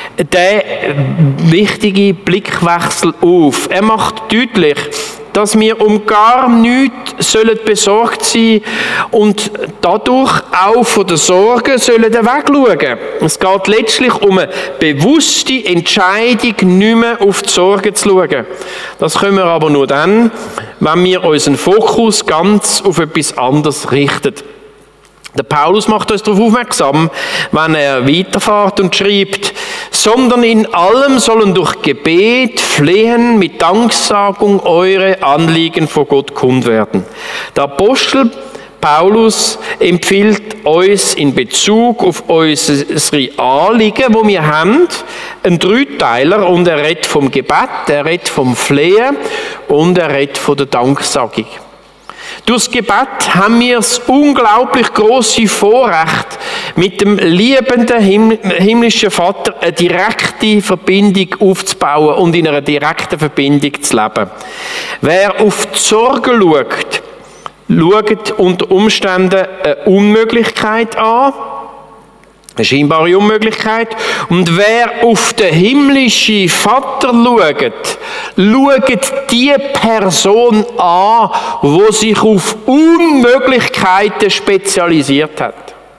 den wichtigen Blickwechsel auf. Er macht deutlich, dass wir um gar nichts sollen besorgt sein und dadurch auch von der Sorge sollen wegschauen. Es geht letztlich um eine bewusste Entscheidung, nicht mehr auf die Sorge zu schauen. Das können wir aber nur dann, wenn wir unseren Fokus ganz auf etwas anderes richten. Der Paulus macht uns darauf aufmerksam, wenn er weiterfährt und schreibt, sondern in allem sollen durch Gebet, Flehen, mit Danksagung eure Anliegen vor Gott kund werden. Der Apostel Paulus empfiehlt uns in Bezug auf unsere Anliegen, die wir haben, einen Dreiteiler, und er redet vom Gebet, er redet vom Flehen und er redet von der Danksagung. Durchs Gebet haben wir das unglaublich grosse Vorrecht, mit dem liebenden himmlischen Vater eine direkte Verbindung aufzubauen und in einer direkten Verbindung zu leben. Wer auf die Sorge schaut, schaut unter Umständen eine Unmöglichkeit an, eine scheinbare Unmöglichkeit. Und wer auf den himmlischen Vater schaut, schaut die Person an, die sich auf Unmöglichkeiten spezialisiert hat.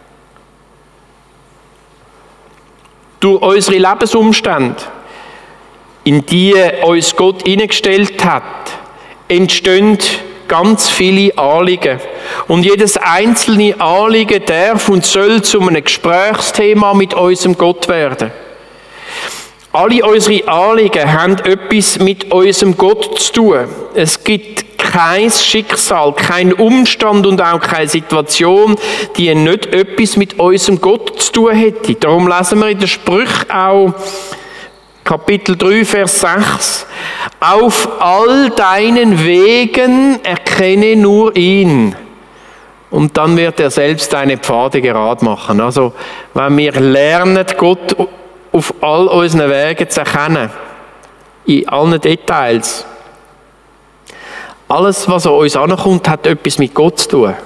Durch unsere Lebensumstände, in die uns Gott hineingestellt hat, entstehen ganz viele Anliegen. Und jedes einzelne Anliegen darf und soll zu einem Gesprächsthema mit unserem Gott werden. Alle unsere Anliegen haben etwas mit unserem Gott zu tun. Es gibt kein Schicksal, kein Umstand und auch keine Situation, die nicht etwas mit unserem Gott zu tun hätte. Darum lesen wir in den Sprüchen auch Kapitel drei, Vers sechs. Auf all deinen Wegen erkenne nur ihn. Und dann wird er selbst deine Pfade gerade machen. Also, wenn wir lernen, Gott auf all unseren Wegen zu erkennen, in allen Details. Alles, was an uns ankommt, hat etwas mit Gott zu tun.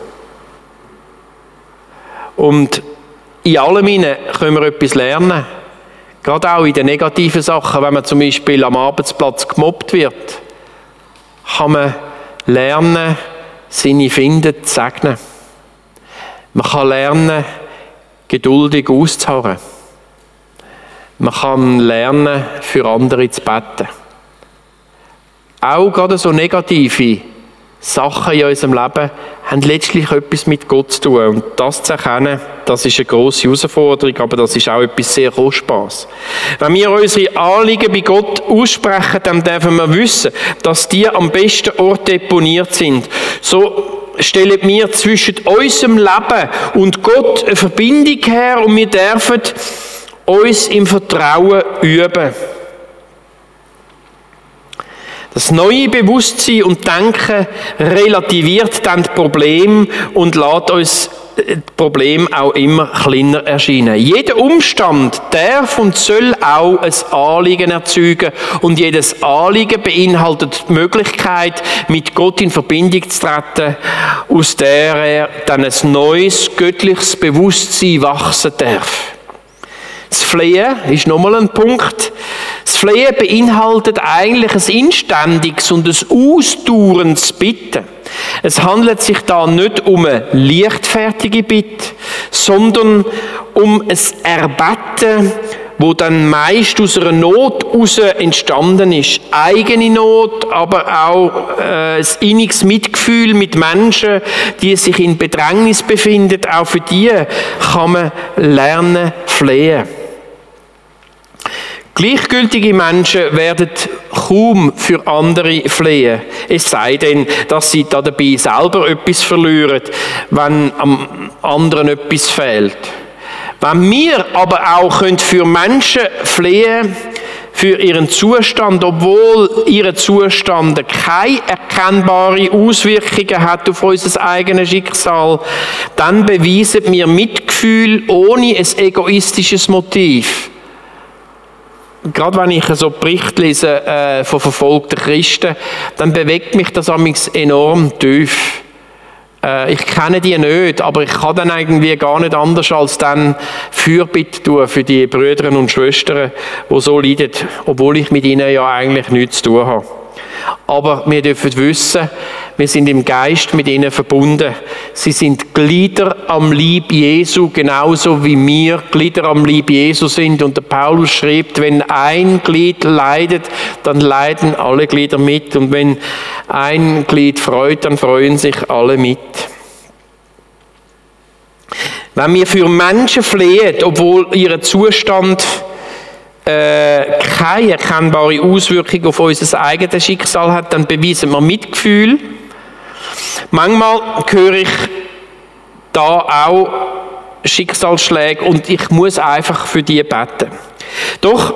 Und in allem hinein können wir etwas lernen. Gerade auch in den negativen Sachen, wenn man zum Beispiel am Arbeitsplatz gemobbt wird, kann man lernen, seine Finden zu segnen. Man kann lernen, geduldig auszuharren. Man kann lernen, für andere zu beten. Auch gerade so negative Sachen in unserem Leben haben letztlich etwas mit Gott zu tun. Und das zu erkennen, das ist eine grosse Herausforderung, aber das ist auch etwas sehr Kostbares. Wenn wir unsere Anliegen bei Gott aussprechen, dann dürfen wir wissen, dass die am besten Ort deponiert sind. So stellen wir zwischen unserem Leben und Gott eine Verbindung her und wir dürfen uns im Vertrauen üben. Das neue Bewusstsein und Denken relativiert dann das Problem und lässt uns das Problem auch immer kleiner erscheinen. Jeder Umstand darf und soll auch ein Anliegen erzeugen und jedes Anliegen beinhaltet die Möglichkeit, mit Gott in Verbindung zu treten, aus der er dann ein neues, göttliches Bewusstsein wachsen darf. Das Flehen ist nochmal ein Punkt. Das Flehen beinhaltet eigentlich ein inständiges und ein ausdauerndes Bitten. Es handelt sich da nicht um eine leichtfertige Bitte, sondern um ein Erbeten, wo dann meist aus einer Not heraus entstanden ist. Eigene Not, aber auch äh, ein inniges Mitgefühl mit Menschen, die sich in Bedrängnis befinden. Auch für die kann man lernen, flehen. Gleichgültige Menschen werden kaum für andere flehen. Es sei denn, dass sie dabei selber etwas verlieren, wenn am anderen etwas fehlt. Wenn wir aber auch für Menschen flehen, für ihren Zustand, obwohl ihre Zustand keine erkennbare Auswirkungen hat auf unser eigenes Schicksal, dann beweisen wir Mitgefühl ohne ein egoistisches Motiv. Gerade wenn ich so Berichte lese äh, von verfolgten Christen, dann bewegt mich das amigs enorm tief. Äh, ich kenne die nicht, aber ich kann dann irgendwie gar nicht anders als dann Fürbitte tun für die Brüder und Schwestern, die so leiden, obwohl ich mit ihnen ja eigentlich nichts zu tun habe. Aber wir dürfen wissen, wir sind im Geist mit ihnen verbunden. Sie sind Glieder am Leib Jesu, genauso wie wir Glieder am Leib Jesu sind. Und der Paulus schreibt, wenn ein Glied leidet, dann leiden alle Glieder mit. Und wenn ein Glied freut, dann freuen sich alle mit. Wenn wir für Menschen flehen, obwohl ihr Zustand Äh, keine erkennbare Auswirkung auf unser eigenes Schicksal hat, dann beweisen wir Mitgefühl. Manchmal höre ich da auch Schicksalsschläge und ich muss einfach für die beten. Doch,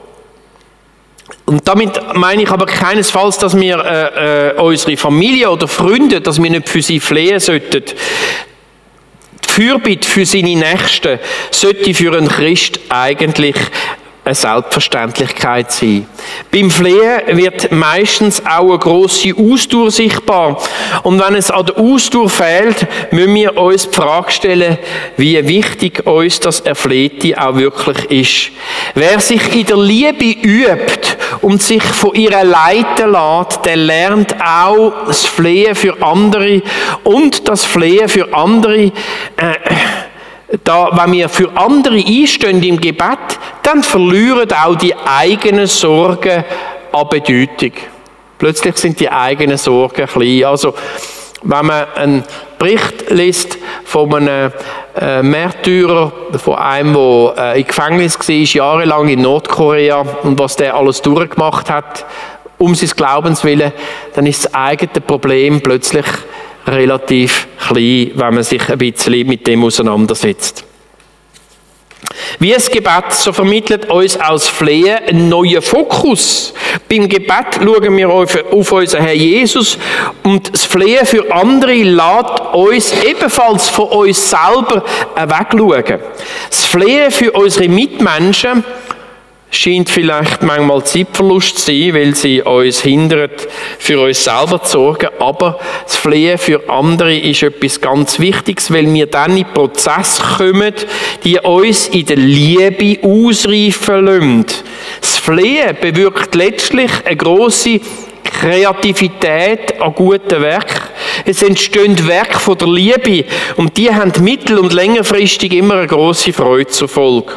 und damit meine ich aber keinesfalls, dass wir äh, äh, unsere Familie oder Freunde, dass wir nicht für sie flehen sollten. Die Fürbitte für seine Nächsten sollte für einen Christ eigentlich eine Selbstverständlichkeit sein. Beim Flehen wird meistens auch eine grosse Ausdauer sichtbar. Und wenn es an der Ausdauer fehlt, müssen wir uns die Frage stellen, wie wichtig uns das Erflehte auch wirklich ist. Wer sich in der Liebe übt und sich von ihr leiten lässt, der lernt auch das Flehen für andere und das Flehen für andere äh, Da, wenn wir für andere einstehen im Gebet, dann verlieren auch die eigenen Sorgen an Bedeutung. Plötzlich sind die eigenen Sorgen klein. Also, wenn man einen Bericht liest von einem äh, Märtyrer, von einem, der äh, im Gefängnis war, jahrelang in Nordkorea, und was der alles durchgemacht hat, um sein Glaubens willen, dann ist das eigene Problem plötzlich relativ klein, wenn man sich ein bisschen mit dem auseinandersetzt. Wie das Gebet, so vermittelt uns als Flehen einen neuen Fokus. Beim Gebet schauen wir auf, auf unseren Herrn Jesus und das Flehen für andere lässt uns ebenfalls von uns selber wegschauen. Das Flehen für unsere Mitmenschen scheint vielleicht manchmal Zeitverlust zu sein, weil sie uns hindert, für uns selber zu sorgen. Aber das Flehen für andere ist etwas ganz Wichtiges, weil wir dann in den Prozess kommen, die uns in der Liebe ausreifen lassen. Das Flehen bewirkt letztlich eine grosse Kreativität an guten Werken. Es entstehen Werke von der Liebe und die haben mittel- und längerfristig immer eine grosse Freude zur Folge.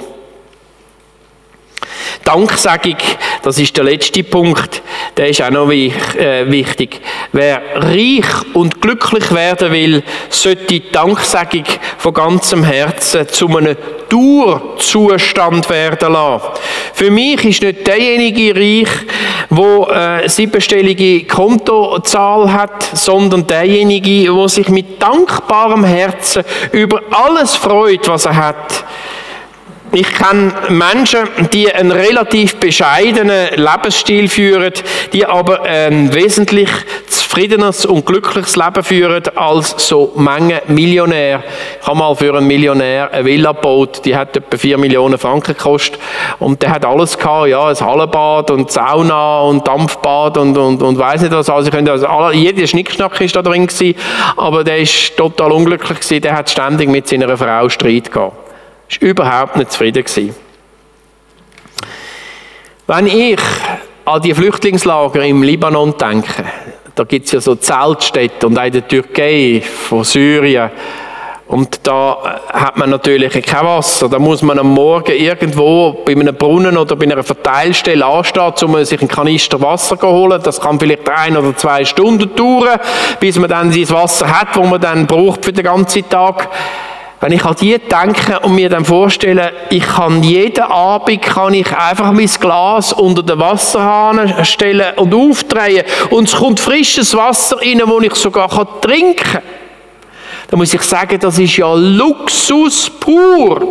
Danksagung, das ist der letzte Punkt, der ist auch noch wichtig. Wer reich und glücklich werden will, sollte die Danksagung von ganzem Herzen zu einem Dauerzustand werden lassen. Für mich ist nicht derjenige reich, der eine siebenstellige Kontozahl hat, sondern derjenige, der sich mit dankbarem Herzen über alles freut, was er hat. Ich kenne Menschen, die einen relativ bescheidenen Lebensstil führen, die aber ein wesentlich zufriedenes und glückliches Leben führen als so Menge Millionär. Ich habe mal für einen Millionär eine Villa gebaut, die hat etwa vier Millionen Franken gekostet und der hat alles gehabt, ja, ein Hallenbad und Sauna und Dampfbad und, und, und weiss nicht was. Also, ich könnte, also alle, jeder Schnickschnack ist da drin gewesen, aber der ist total unglücklich gewesen, der hat ständig mit seiner Frau Streit gehabt. Ich war überhaupt nicht zufrieden gewesen. Wenn ich an die Flüchtlingslager im Libanon denke, da gibt es ja so Zeltstädte und auch in der Türkei, von Syrien, und da hat man natürlich kein Wasser. Da muss man am Morgen irgendwo bei einem Brunnen oder bei einer Verteilstelle anstehen, um sich einen Kanister Wasser zu holen. Das kann vielleicht ein oder zwei Stunden dauern, bis man dann sein Wasser hat, das man dann braucht für den ganzen Tag. Wenn ich an die denke und mir dann vorstelle, ich kann jeden Abend kann ich einfach mein Glas unter den Wasserhahn stellen und aufdrehen und es kommt frisches Wasser rein, das ich sogar trinken kann. Dann muss ich sagen, das ist ja Luxus pur.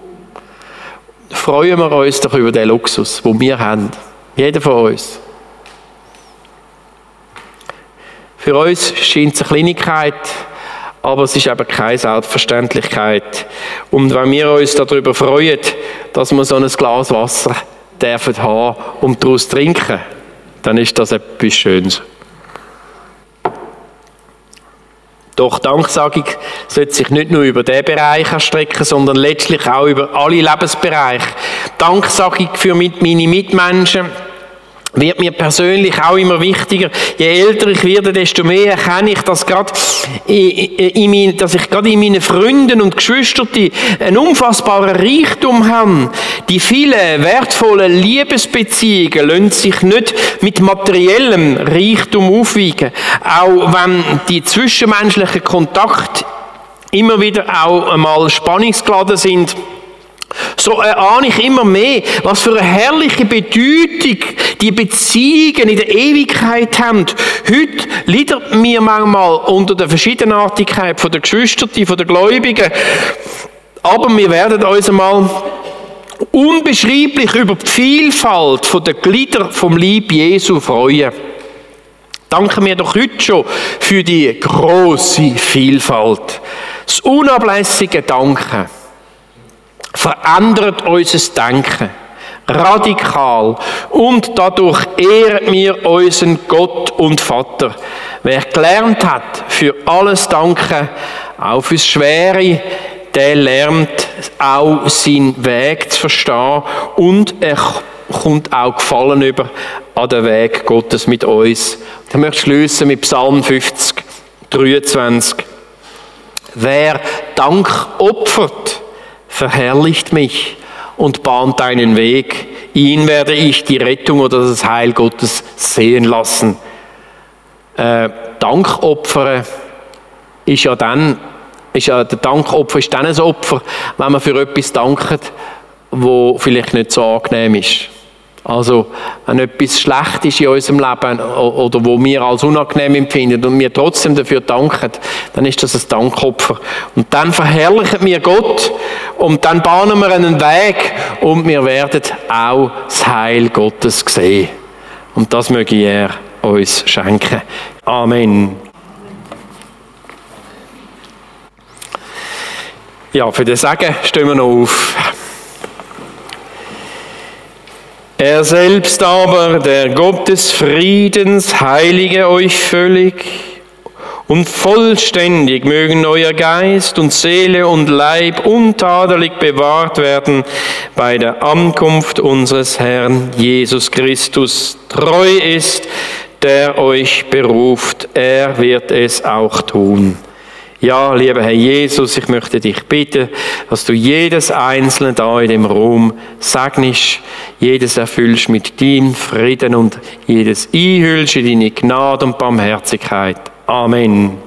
Freuen wir uns doch über den Luxus, den wir haben. Jeder von uns. Für uns scheint es eine Kleinigkeit, aber es ist eben keine Selbstverständlichkeit. Und wenn wir uns darüber freuen, dass wir so ein Glas Wasser dürfen haben und daraus trinken, dann ist das etwas Schönes. Doch Danksagung sollte sich nicht nur über diesen Bereich erstrecken, sondern letztlich auch über alle Lebensbereiche. Danksagung für meine Mitmenschen wird mir persönlich auch immer wichtiger. Je älter ich werde, desto mehr erkenne ich, dass, gerade in, in, dass ich gerade in meinen Freunden und Geschwistern einen unfassbaren Reichtum habe. Die vielen wertvollen Liebesbeziehungen lassen sich nicht mit materiellem Reichtum aufwiegen. Auch wenn die zwischenmenschlichen Kontakte immer wieder auch einmal spannungsgeladen sind, so erahne ich immer mehr, was für eine herrliche Bedeutung die Beziehungen in der Ewigkeit haben. Heute leidet mir manchmal unter der Verschiedenartigkeit von der Geschwister, von der Gläubigen, aber wir werden uns einmal unbeschreiblich über die Vielfalt von der Glieder vom Leib Jesu freuen. Danken wir doch heute schon für die grosse Vielfalt. Das unablässige Danken verändert unser Denken radikal und dadurch ehren wir unseren Gott und Vater. Wer gelernt hat, für alles danken, auch fürs Schwere, der lernt auch seinen Weg zu verstehen und er kommt auch Gefallen über an den Weg Gottes mit uns. Ich möchte schließen mit Psalm fünfzig, dreiundzwanzig. Wer Dank opfert, verherrlicht mich und bahnt einen Weg. Ihn werde ich die Rettung oder das Heil Gottes sehen lassen. Äh, Dankopfer ist ja dann, ist ja, der Dankopfer ist dann ein Opfer, wenn man für etwas dankt, wo vielleicht nicht so angenehm ist. Also, wenn etwas schlecht ist in unserem Leben oder wo wir als unangenehm empfinden und wir trotzdem dafür danken, dann ist das ein Dankopfer. Und dann verherrlichen wir Gott und dann bahnen wir einen Weg und wir werden auch das Heil Gottes sehen. Und das möge er uns schenken. Amen. Ja, für den Segen stehen wir noch auf. Er selbst aber, der Gott des Friedens, heilige euch völlig und vollständig mögen euer Geist und Seele und Leib untadelig bewahrt werden bei der Ankunft unseres Herrn Jesus Christus. Treu ist, der euch beruft, er wird es auch tun. Ja, lieber Herr Jesus, ich möchte dich bitten, dass du jedes Einzelne da in dem Raum segnest, jedes erfüllst mit deinem Frieden und jedes einhüllst in deine Gnade und Barmherzigkeit. Amen.